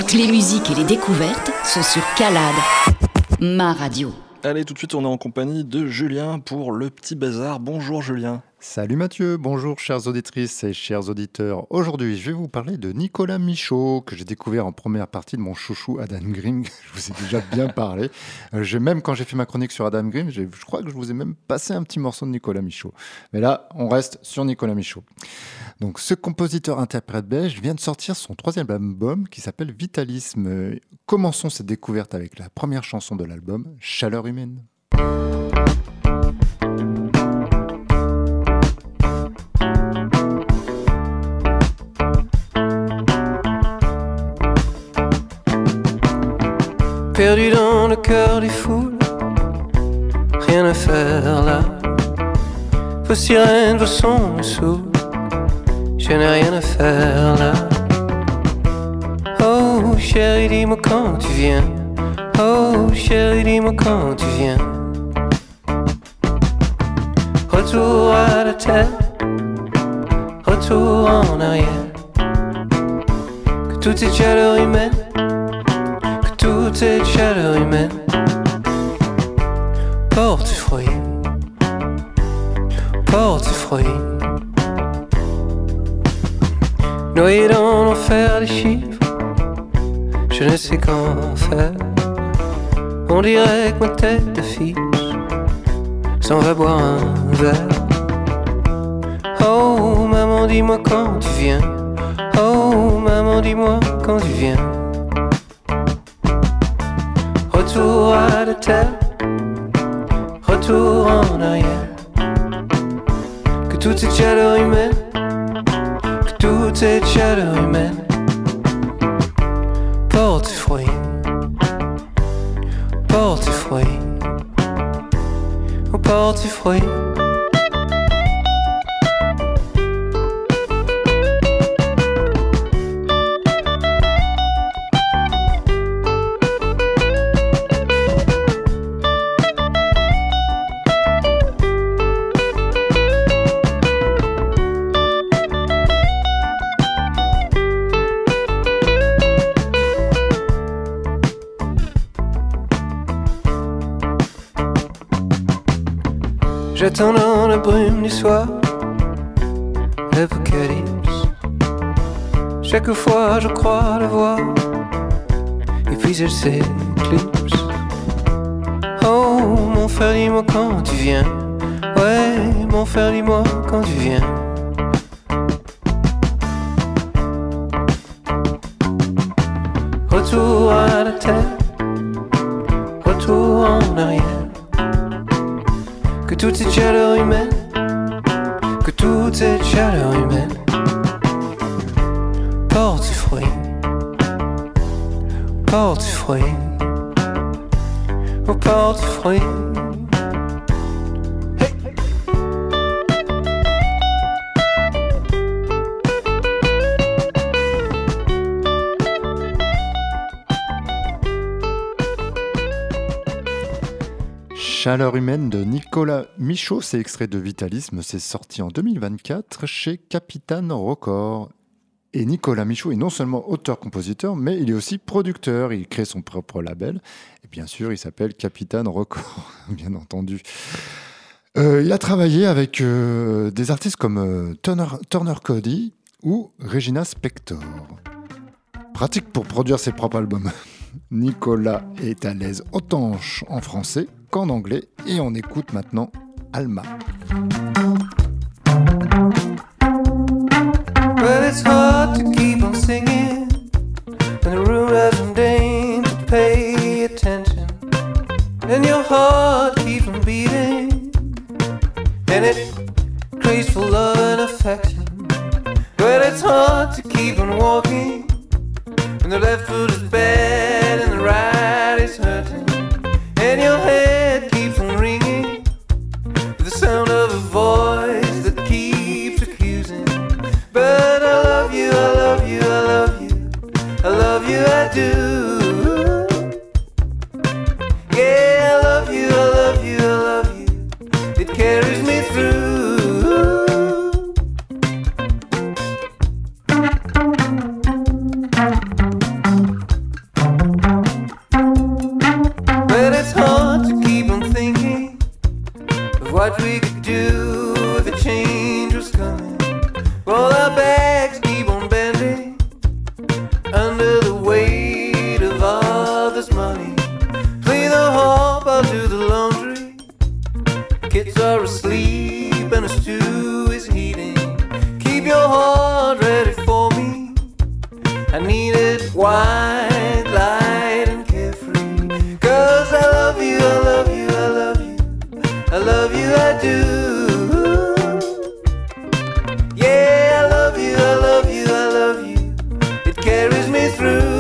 Toutes les musiques et les découvertes sont sur Calade, ma radio. Allez, tout de suite, on est en compagnie de Julien pour le petit bazar. Bonjour Julien. Salut Mathieu, bonjour chères auditrices et chers auditeurs. Aujourd'hui, je vais vous parler de Nicolas Michaud, que j'ai découvert en première partie de mon chouchou Adam Green. Je vous ai déjà bien parlé. Même quand j'ai fait ma chronique sur Adam Green, je crois que je vous ai même passé un petit morceau de Nicolas Michaud. Mais là, on reste sur Nicolas Michaud. Donc, ce compositeur-interprète belge vient de sortir son 3e album qui s'appelle Vitalisme. Commençons cette découverte avec la première chanson de l'album, Chaleur humaine. Perdu dans le cœur des foules, rien à faire là. Vos sirènes, vos sons me saoulent, je n'ai rien à faire là. Oh chérie, dis-moi quand tu viens. Oh chérie, dis-moi quand tu viens. Retour à la terre, retour en arrière. Que toute cette chaleur humaine, toute cette chaleur humaine porte fruit, porte fruit. Noyé dans l'enfer des chiffres, je ne sais qu'en faire. On dirait que ma tête d'affiche s'en va boire un verre. Oh maman, dis-moi quand tu viens. Oh maman, dis-moi quand tu viens. Retour à la terre, retour en arrière. Que toute cette chaleur humaine, que toute cette chaleur humaine porte fruit, porte fruit, oh porte fruit. J'attends dans la brume du soir l'apocalypse. Chaque fois je crois la voir, et puis elle s'éclipse. Oh mon frère, dis-moi quand tu viens. Ouais mon frère, dis-moi quand tu viens. Retour à la terre, retour en arrière. Que toute cette chaleur humaine, que toute cette chaleur humaine porte fruit, porte fruit, oh porte fruit. Hey. Chaleur humaine de Nicolas Michaud, c'est extrait de Vitalisme, c'est sorti en 2024 chez Capitane Records. Et Nicolas Michaud est non seulement auteur-compositeur, mais il est aussi producteur, il crée son propre label, et bien sûr il s'appelle Capitane Records, bien entendu. Il a travaillé avec des artistes comme Turner Cody ou Regina Spektor. Pratique pour produire ses propres albums. Nicolas est à l'aise autant en français qu'en anglais, et on écoute maintenant Alma. Well, it's hard to keep on singing when the room doesn't deign to pay attention, and your heart keeps on beating, and it craves for love and affection. Well, it's hard to keep on walking when the left foot is bad and the right is hurting, and your head keeps on ringing with the sound of a voice that keeps accusing. But I love you, I love you, I love you, I love you, I do. Yeah, I love you, I love you, I love you. It carries me through. need it wide, light and carefree. 'Cause I love you, I love you, I love you, I love you, I do. Yeah, I love you, I love you, I love you. It carries me through.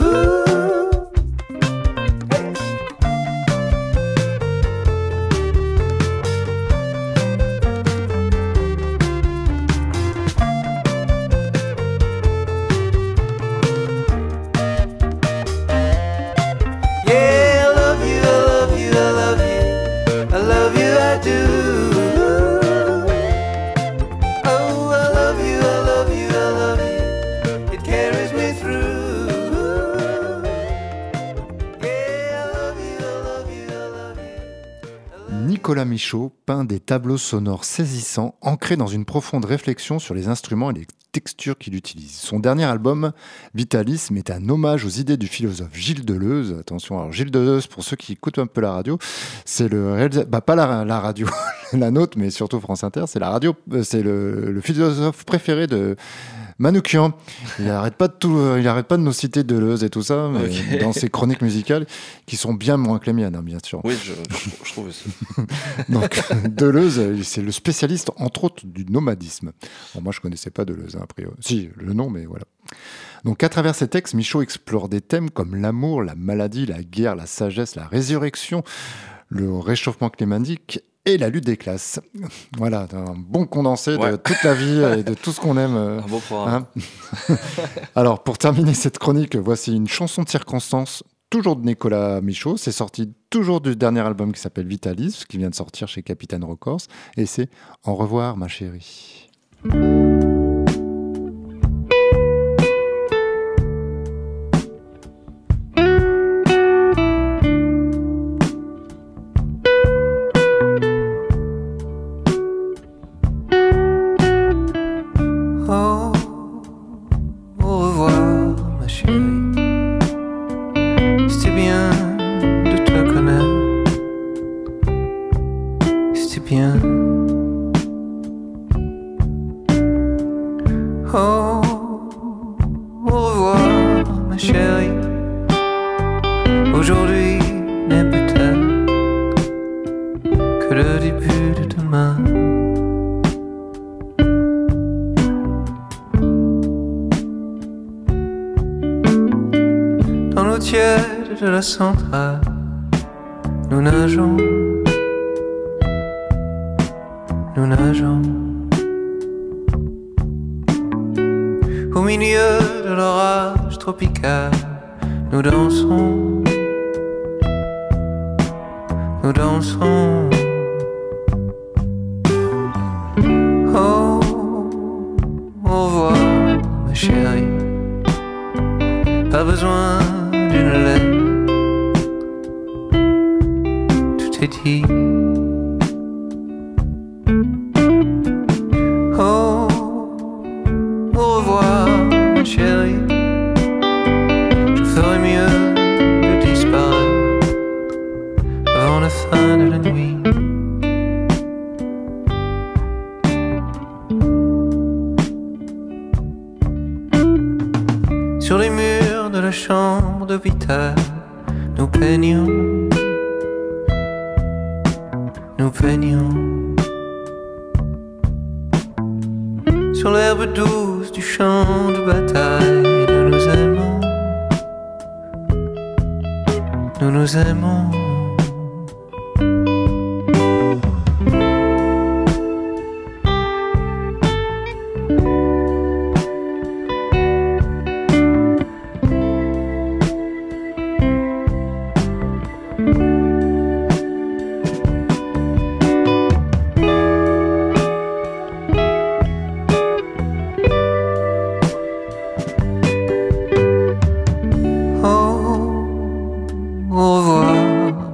Nicolas Michaud peint des tableaux sonores saisissants, ancrés dans une profonde réflexion sur les instruments et les textures qu'il utilise. Son dernier album, Vitalisme, est un hommage aux idées du philosophe Gilles Deleuze. Attention, alors Gilles Deleuze, pour ceux qui écoutent un peu la radio, c'est le réalisateur, pas la radio, la nôtre, mais surtout France Inter, c'est la radio, c'est le philosophe préféré de Manoukian. Il n'arrête pas de nous citer Deleuze et tout ça, mais okay. Dans ses chroniques musicales, qui sont bien moins que les miennes, hein, bien sûr. Oui, je trouve aussi. Donc, Deleuze, c'est le spécialiste, entre autres, du nomadisme. Bon, moi, je ne connaissais pas Deleuze, hein, a priori. Si, le nom, mais voilà. Donc, à travers ces textes, Michaud explore des thèmes comme l'amour, la maladie, la guerre, la sagesse, la résurrection, le réchauffement climatique et la lutte des classes. Voilà, un bon condensé de toute la vie et de tout ce qu'on aime. Un beau programme. Hein. Alors, pour terminer cette chronique, voici une chanson de circonstance, toujours de Nicolas Michaud. C'est sorti toujours du dernier album qui s'appelle Vitalisme, qui vient de sortir chez Capitaine Records. Et c'est « Au revoir, ma chérie ». Aujourd'hui n'est peut-être que le début de demain. Dans l'eau tiède de la centrale, nous nageons, nous nageons. Au milieu de l'orage tropical, nous dansons, nous dansons. Oh, au revoir, ma chérie. Pas besoin d'une lettre, tout est dit. Oh, au revoir, ma chérie. Je ferais mieux de disparaître avant la fin de la nuit. Sur les murs de la chambre d'hôpital, nous peignons, nous peignons. Sur l'herbe douce du champ de bataille, nous nous aimons, nous nous aimons. Au revoir.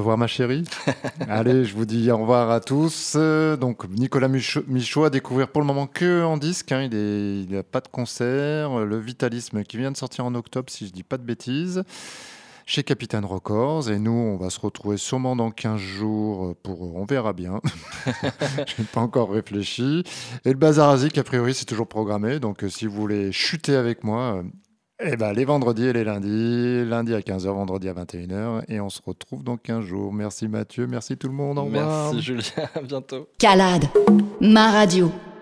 revoir ma chérie. Allez, je vous dis au revoir à tous. Donc Nicolas Michaud à découvrir pour le moment que en disque. Il n'a pas de concert. Le Vitalisme qui vient de sortir en octobre, si je dis pas de bêtises, chez Capitaine Records. Et nous, on va se retrouver sûrement dans 15 jours pour... On verra bien. Je n'ai pas encore réfléchi. Et le Bazar Azik, a priori, c'est toujours programmé. Donc si vous voulez chuter avec moi... les vendredis et les lundis, lundi à 15h, vendredi à 21h, et on se retrouve dans 15 jours. Merci Mathieu, merci tout le monde, au revoir. Merci Julien, à bientôt. Calade, ma radio.